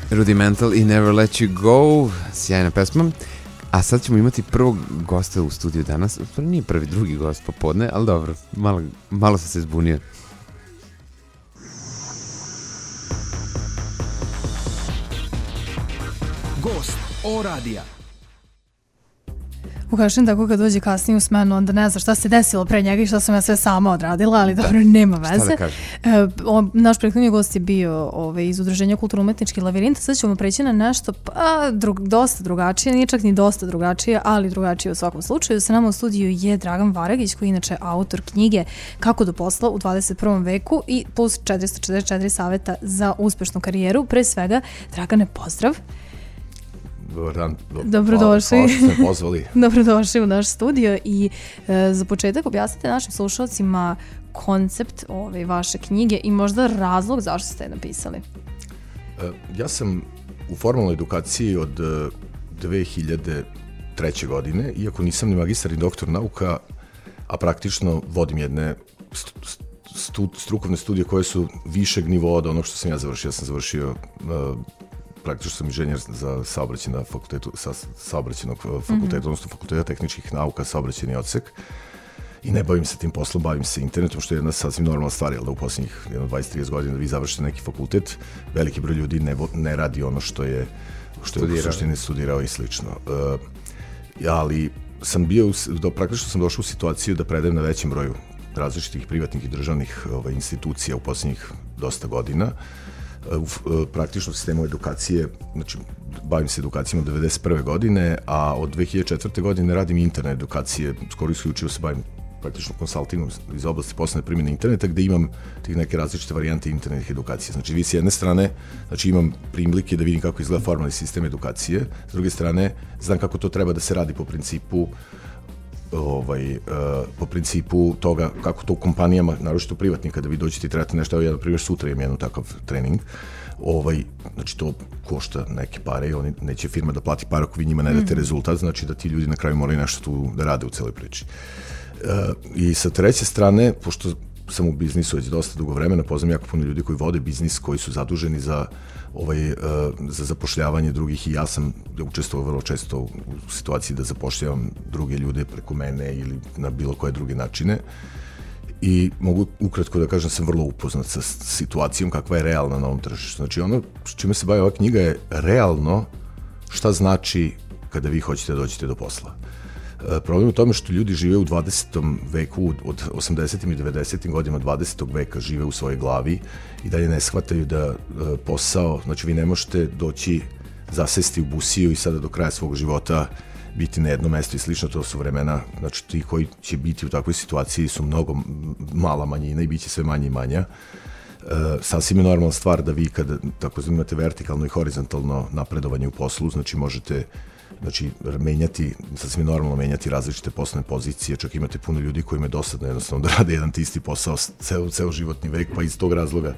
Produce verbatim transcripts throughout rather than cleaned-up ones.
Rudimental i Never Let You Go, sjajna pesma. A sad ćemo imati prvog gosta u studiju danas. To nije prvi, drugi gost popodne, ali dobro, malo, malo sam se zbunio. Gost O radija. Ukašem tako kad dođe kasnije u smenu, onda ne zna šta se desilo pre njega i šta sam ja sve sama odradila, ali dobro, nema veze. Šta da kažem? E, o, naš prethodni gost je bio ove, iz Udruženja kulturno-umetnički lavirint, sad ćemo preći na nešto pa drug, dosta drugačije, nije čak ni dosta drugačije, ali drugačije u svakom slučaju. Sa nama u studiju je Dragan Varagić, koji je inače autor knjige Kako do posla u dvadeset prvom veku i plus četiristo četrdeset četiri saveta za uspešnu karijeru. Pre svega, Dragane, pozdrav. Dobar dan. Dobrodošli. Hvala što ste pozvali. Dobrodošli u naš studio i e, za početak objasnite našim slušalcima koncept ove vaše knjige i možda razlog zašto ste je napisali. E, ja sam u formalnoj edukaciji od dve hiljade treće. godine, iako nisam ni magistar ni doktor nauka, a praktično vodim jedne stu, stu, strukovne studije koje su višeg nivoa od onog što sam ja završio. Ja sam završio uh, praktično sam inženjer za saobraćaj na fakultetu, sa saobraćajnog fakulteta, mm-hmm. odnosno fakulteta tehničkih nauka, saobraćajni odsek. I ne bavim se tim poslom, bavim se internetom, što je jedna sasvim normalna stvar, jer da u posljednjih dvadeset do trideset godina da vi završite neki fakultet, veliki broj ljudi ne, ne radi ono što je, što je u suštini studirao i slično. Uh, ali sam bio, do, praktično sam došao u situaciju da predajem na većem broju različitih privatnih i državnih ovaj, institucija u posljednjih dosta godina. U praktičnom sistemu edukacije, znači bavim se edukacijom od devedeset prve. godine, a od dve hiljade četvrte. godine radim internet edukacije, skoro isključivo se bavim praktično konsultingom iz oblasti poslovne primjene interneta, gde imam tih neke različite varijante internetnih edukacija. Znači vi s jedne strane, znači imam prilike da vidim kako izgleda formalni sistem edukacije, s druge strane znam kako to treba da se radi po principu ovaj, uh, po principu toga kako to u kompanijama, naročito privatnim, kada vi dođete i trebate nešto, evo ja na primjer sutra imam jednu takav trening, ovaj, znači to košta neke pare i oni neće firma da plati par ako vi njima ne date mm. rezultat, znači da ti ljudi na kraju moraju nešto tu da rade u celoj priči. Uh, I sa treće strane, pošto sam u biznisu već dosta dugo vremena, poznam jako puno ljudi koji vode biznis, koji su zaduženi za ovaj, uh, za zapošljavanje drugih i ja sam učestvovao vrlo često u situaciji da zapošljavam druge ljude preko mene ili na bilo koje druge načine i mogu ukratko da kažem sam vrlo upoznat sa situacijom kakva je realna na ovom tržištu. Znači ono čime se bavi ova knjiga je realno šta znači kada vi hoćete da dođete do posla. Problem je u tome što ljudi žive u dvadesetom veku, od osamdesetim i devedesetim godinama dvadesetog veka žive u svojoj glavi i dalje ne shvataju da posao, znači vi ne možete doći, zasesti u busiju i sada do kraja svog života biti na jednom mestu i slično, to su vremena, znači ti koji će biti u takvoj situaciji su mnogo mala manjina i bit će sve manje i manja. Sasvim je normalna stvar da vi kada tako imate vertikalno i horizontalno napredovanje u poslu, znači možete znači menjati, sasvim normalno menjati različite poslovne pozicije, čak imate puno ljudi kojima je dosadno jednostavno da rade jedan ti isti posao ceo, ceo životni vek, pa iz tog razloga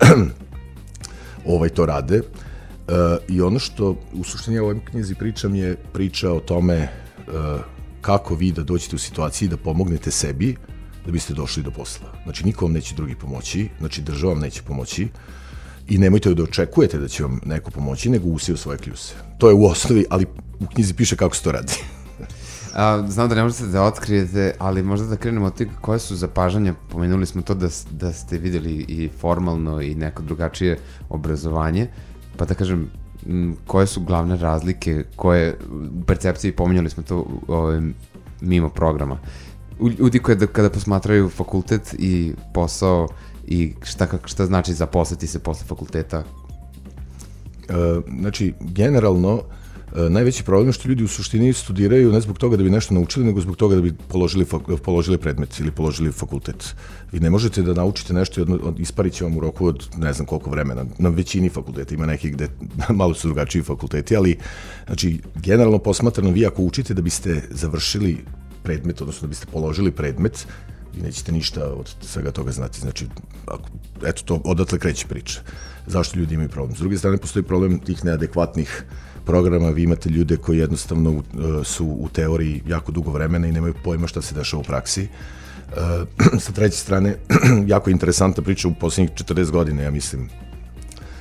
ovaj to rade. Uh, I ono što u suštini ja u ovoj knjizi pričam je priča o tome uh, kako vi da dođete u situaciji da pomognete sebi da biste došli do posla. Znači niko vam neće drugi pomoći, znači država vam neće pomoći, i nemojte da očekujete da će vam neko pomoći, nego usije u svoje kljuse. To je u osnovi, ali u knjizi piše kako se to radi. A, znam da ne možete da otkrijete, ali možda da krenemo od tih koje su zapažanja. Pomenuli smo to da, da ste videli i formalno i neko drugačije obrazovanje, pa da kažem, koje su glavne razlike, koje u percepciji, pomenuli smo to ove, mimo programa. Ljudi koji da, kada posmatraju fakultet i posao i šta, šta znači zaposliti se posle fakulteta? E, znači, generalno, e, najveći problem je što ljudi u suštini studiraju ne zbog toga da bi nešto naučili, nego zbog toga da bi položili, položili predmet ili položili fakultet. Vi ne možete da naučite nešto i isparit će vam u roku od ne znam koliko vremena. Na većini fakulteta, ima nekih gde malo su drugačiji fakulteti, ali znači, generalno posmatrano, vi ako učite da biste završili predmet, odnosno da biste položili predmet, vi nećete ništa od svega toga znati. Znači, ako, eto to, odatle kreće priča. Zašto ljudi imaju problem? S druge strane, postoji problem tih neadekvatnih programa. Vi imate ljude koji jednostavno uh, su u teoriji jako dugo vremena i nemaju pojma šta se dešava u praksi. Uh, sa treće strane, jako interesantna priča u posljednjih četrdeset godina, ja mislim.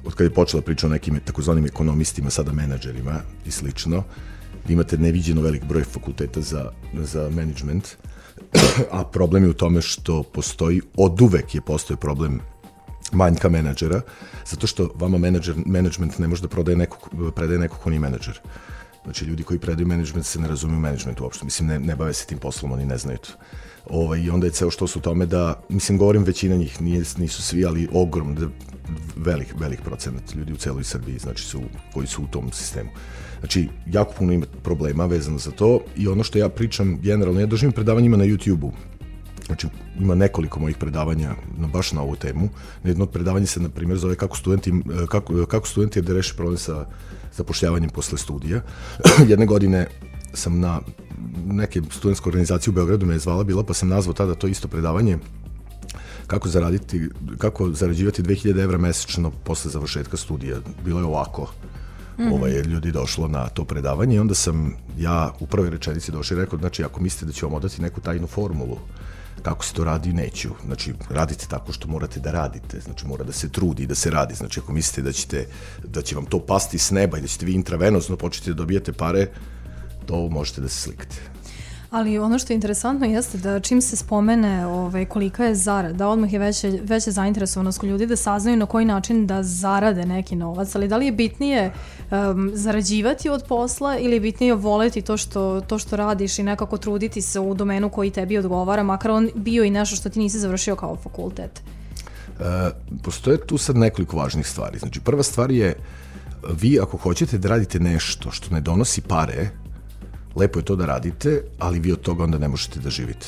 od kada je počela priča o nekim takozvanim ekonomistima, sada menadžerima i slično, imate neviđeno velik broj fakulteta za, za management, a problem je u tome što postoji, od uvek je postoji problem manjka menadžera, zato što vama menadžer, management ne može da prodaje neko, predaje neko ko nije menadžer. Znači, ljudi koji predaju management se ne razumiju management uopšte, mislim, ne, ne bave se tim poslom, oni ne znaju to. Ovaj, I onda je ceo što su u tome da, mislim, govorim većina njih, nije, nisu svi, ali ogrom, da, velik, velik procenat ljudi u celoj Srbiji, znači, su, koji su u tom sistemu. Znači, jako puno ima problema vezano za to i ono što ja pričam generalno, ja držim predavanjima na YouTube-u. Znači, ima nekoliko mojih predavanja na, baš na ovu temu. Jedno od predavanja se, na primjer, zove kako studenti, kako, kako studenti da reše problem sa zapošljavanjem posle studija. Jedne godine sam na neke studentske organizacije u Beogradu me je zvala bila, pa sam nazvao tada to isto predavanje kako zaraditi, kako zarađivati dve hiljade evra mesečno posle završetka studija. Bilo je ovako. Mm-hmm. Ovaj, ljudi došlo na to predavanje i onda sam ja u prvoj rečenici došao i rekao, znači, ako mislite da ću vam odati neku tajnu formulu, kako se to radi, neću. Znači, radite tako što morate da radite. Znači, mora da se trudi i da se radi. Znači, ako mislite da ćete, da će vam to pasti s neba i da ćete vi intravenozno početi da dobijete pare, to možete da se slikate. Ali ono što je interesantno jeste da čim se spomene ovaj, kolika je zarada, odmah je veće, veća zainteresovanost kod ljudi da saznaju na koji način da zarade neki novac, ali da li je bitnije um, zarađivati od posla ili je bitnije voleti to što, to što radiš i nekako truditi se u domenu koji tebi odgovara, makar on bio i nešto što ti nisi završio kao fakultet? E, postoje tu sad nekoliko važnih stvari. Znači, prva stvar je, vi ako hoćete da radite nešto što ne donosi pare, lepo je to da radite, ali vi od toga onda ne možete da živite.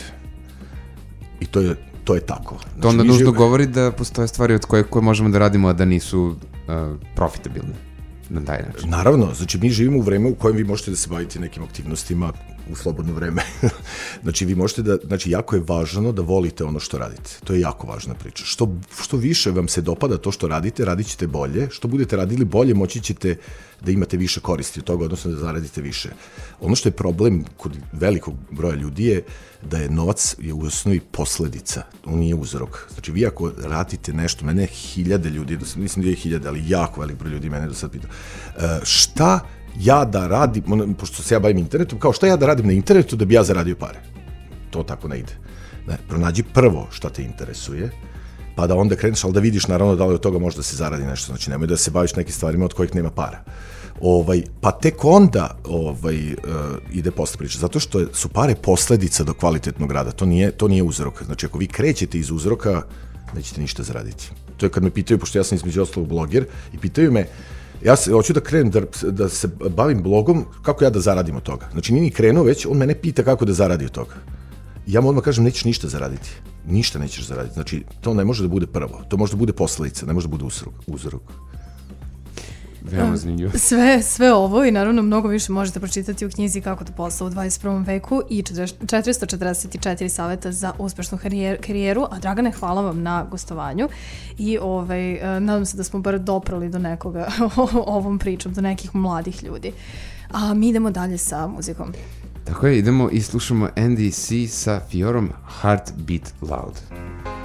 I to je, to je tako. Znači, to onda nužno živ... govori da postoje stvari od koje, koje možemo da radimo, a da nisu uh, profitabilne na taj način. Naravno, znači mi živimo u vreme u kojem vi možete da se bavite nekim aktivnostima u slobodno vreme. Znači, vi možete da, znači, jako je važno da volite ono što radite. To je jako važna priča. Što, što više vam se dopada to što radite, radit ćete bolje. Što budete radili bolje, moći ćete da imate više koristi od toga, odnosno da zaradite više. Ono što je problem kod velikog broja ljudi je da je novac je u osnovi posledica, on nije uzrok. Znači, vi ako radite nešto, mene hiljade ljudi, mislim da je hiljade, ali jako velik broj ljudi mene do sad pita, šta ja da radim, pošto se ja bavim internetom, kao šta ja da radim na internetu da bi ja zaradio pare? To tako ne ide. Ne, pronađi prvo šta te interesuje, pa da onda kreneš, ali da vidiš naravno da li od toga može da se zaradi nešto. Znači, nemoj da se baviš nekim stvarima od kojih nema para. Ovaj, pa tek onda ovaj, uh, ide posle priča, zato što su pare posledica do kvalitetnog rada, to nije, to nije uzrok. Znači, ako vi krećete iz uzroka, nećete ništa zaraditi. To je kad me pitaju, pošto ja sam između ostalog bloger, i pitaju me, ja se, hoću da krenem da, da se bavim blogom, kako ja da zaradim od toga. Znači, nije ni krenuo već, on mene pita kako da zaradi od toga. I ja mu odmah kažem, nećeš ništa zaraditi. Ništa nećeš zaraditi. Znači, to ne može da bude prvo. To može da bude posledica, ne može da bude uzrok. uzrok. Veoma zanimljivo. Sve, sve ovo i naravno mnogo više možete pročitati u knjizi Kako da posao u dvadeset prvom veku i četiristo četrdeset četiri saveta za uspešnu karijeru. A Dragane, hvala vam na gostovanju i ovaj, nadam se da smo bar doprali do nekoga ovom pričom, do nekih mladih ljudi. A mi idemo dalje sa muzikom. Tako je, idemo i slušamo Andy C sa Fiorom Heartbeat Loud.